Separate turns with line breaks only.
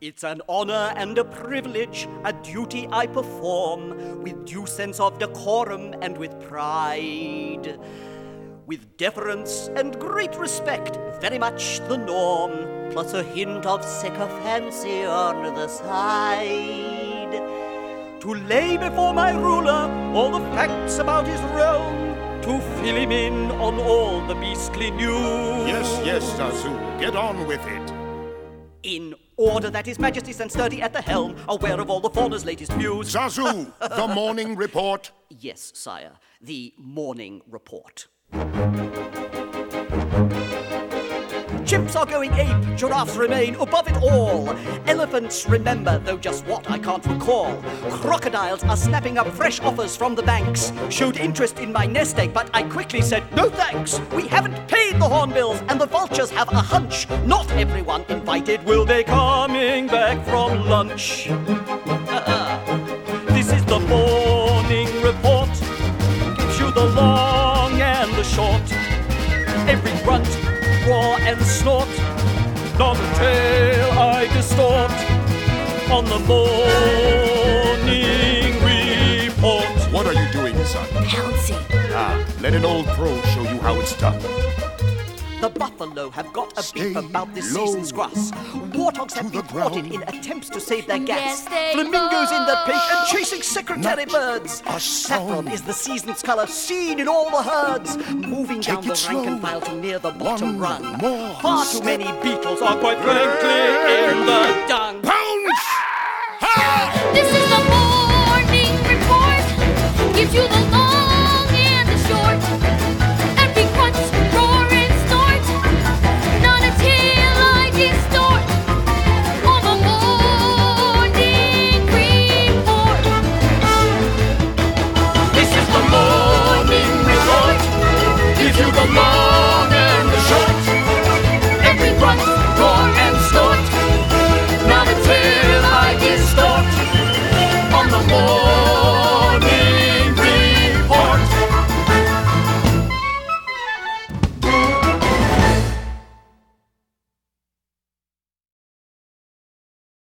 It's an honor and a privilege, a duty I perform, with due sense of decorum and with pride. With deference and great respect, very much the norm, plus a hint of sycophancy on the side. To lay before my ruler all the facts about his realm, to fill him in on all the beastly news.
Yes, Zazu, get on with it.
In order that His Majesty stands sturdy at the helm, aware of all the fauna's latest views.
Zazu, the morning report.
Yes, sire, the morning report. Chimps are going ape, giraffes remain above it all. Elephants remember, though just what I can't recall. Crocodiles are snapping up fresh offers from the banks. Showed interest in my nest egg, but I quickly said, no thanks. We haven't paid the hornbills, and the vultures have a hunch. Not everyone invited will be coming back from lunch. This is the morning report. Gives you the long and the short. Every grunt, roar and snort, not a tale I distort on the morning report.
What are you doing, son?
Pouncing.
Let an old pro show you how it's done.
The buffalo have got a beef
Stay
about this
low.
season's grass. Warthogs have
To
been
the
thwarted
ground.
in attempts to save their gas.
Yes, stay
Flamingos in the pink and
low.
chasing secretary
Not
birds.
a
Saffron
sound.
is the season's color seen in all the herds. Moving down
Take
the
it
rank and
slow.
file to near the bottom
One
rung.
more
Far too
step.
many beetles are quite frankly in the dung.
Pounce!
This is the morning report. Gives you the